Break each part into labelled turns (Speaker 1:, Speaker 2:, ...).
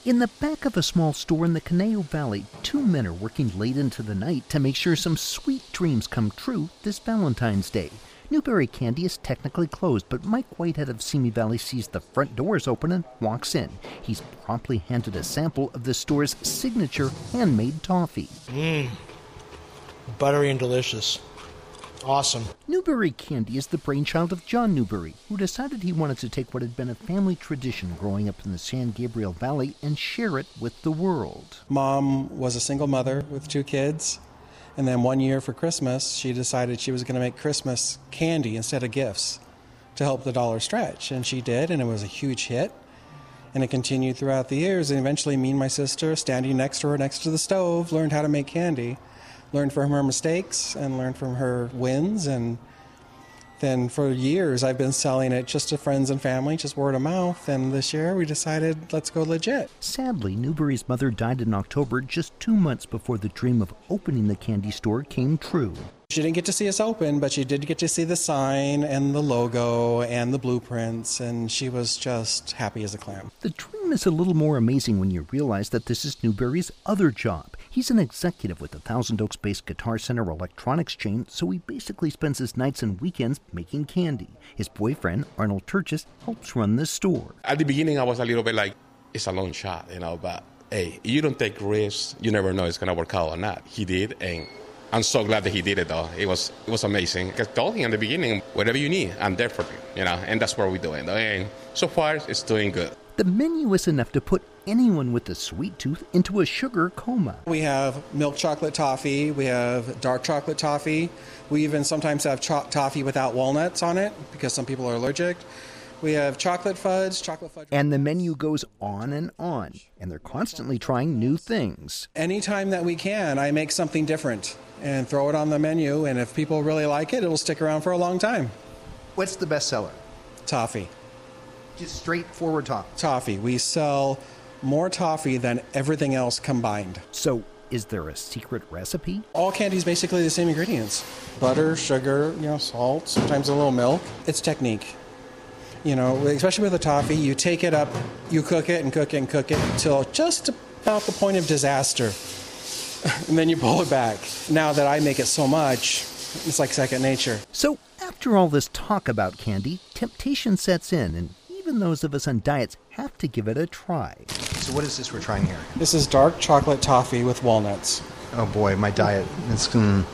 Speaker 1: In the back of a small store in the Conejo Valley, two men are working late into the night to make sure some sweet dreams come true this Valentine's Day. Newberry Candy is technically closed, but Mike Whitehead of Simi Valley sees the front doors open and walks in. He's promptly handed a sample of the store's signature handmade toffee.
Speaker 2: Buttery and delicious. Awesome.
Speaker 1: Newberry Candy is the brainchild of John Newberry, who decided he wanted to take what had been a family tradition growing up in the San Gabriel Valley and share it with the world.
Speaker 3: Mom was a single mother with two kids, and then one year for Christmas, she decided she was going to make Christmas candy instead of gifts to help the dollar stretch, and she did, and it was a huge hit. And it continued throughout the years, and eventually me and my sister, standing next to her next to the stove, learned how to make candy. Learned from her mistakes and learned from her wins, and then for years I've been selling it just to friends and family, just word of mouth, and this year we decided let's go legit.
Speaker 1: Sadly, Newberry's mother died in October, just 2 months before the dream of opening the candy store came true.
Speaker 3: She didn't get to see us open, but she did get to see the sign and the logo and the blueprints, and she was just happy as a clam.
Speaker 1: The dream is a little more amazing when you realize that this is Newberry's other job. He's an executive with the Thousand Oaks-based Guitar Center electronics chain, so he basically spends his nights and weekends making candy. His boyfriend, Arnold Turchis, helps run the store.
Speaker 4: At the beginning, I was a little bit like, it's a long shot, but hey, you don't take risks, you never know it's going to work out or not. He did, and I'm so glad that he did it, though. It was amazing. I told him in the beginning, whatever you need, I'm there for you, and that's what we're doing. And so far, it's doing good.
Speaker 1: The menu is enough to put anyone with a sweet tooth into a sugar coma.
Speaker 3: We have milk chocolate toffee, we have dark chocolate toffee, we even sometimes have toffee without walnuts on it because some people are allergic. We have chocolate fudge.
Speaker 1: And the menu goes on, and they're constantly trying new things.
Speaker 3: Anytime that we can, I make something different and throw it on the menu, and if people really like it, it'll stick around for a long time.
Speaker 1: What's the best seller?
Speaker 3: Toffee.
Speaker 1: Just straightforward toffee.
Speaker 3: Toffee. We sell more toffee than everything else combined.
Speaker 1: So, is there a secret recipe?
Speaker 3: All candy is basically the same ingredients. Butter, sugar, salt, sometimes a little milk. It's technique. Especially with the toffee, you take it up, you cook it and cook it and cook it until just about the point of disaster. And then you pull it back. Now that I make it so much, it's like second nature.
Speaker 1: So, after all this talk about candy, temptation sets in, and even those of us on diets have to give it a try.
Speaker 5: So what is this we're trying here?
Speaker 3: This is dark chocolate toffee with walnuts.
Speaker 5: Oh boy, my diet. Oh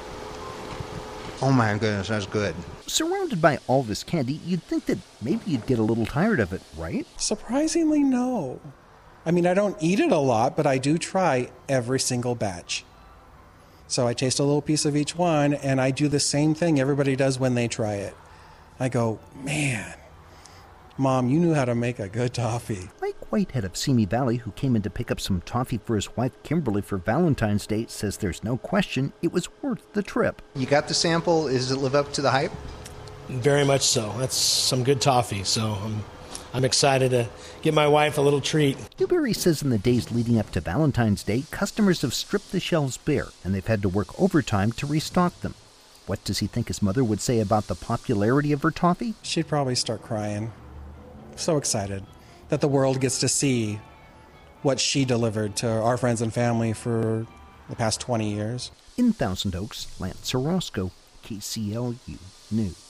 Speaker 5: my goodness, that's good.
Speaker 1: Surrounded by all this candy, you'd think that maybe you'd get a little tired of it, right?
Speaker 3: Surprisingly, no. I don't eat it a lot, but I do try every single batch. So I taste a little piece of each one, and I do the same thing everybody does when they try it. I go, man, Mom, you knew how to make a good toffee.
Speaker 1: Mike Whitehead of Simi Valley, who came in to pick up some toffee for his wife Kimberly for Valentine's Day, says there's no question it was worth the trip.
Speaker 5: You got the sample. Does it live up to the hype?
Speaker 2: Very much so. That's some good toffee, so I'm excited to get my wife a little treat.
Speaker 1: Newberry says in the days leading up to Valentine's Day, customers have stripped the shelves bare, and they've had to work overtime to restock them. What does he think his mother would say about the popularity of her toffee?
Speaker 3: She'd probably start crying. So excited that the world gets to see what she delivered to our friends and family for the past 20 years.
Speaker 1: In Thousand Oaks, Lance Orozco, KCLU News.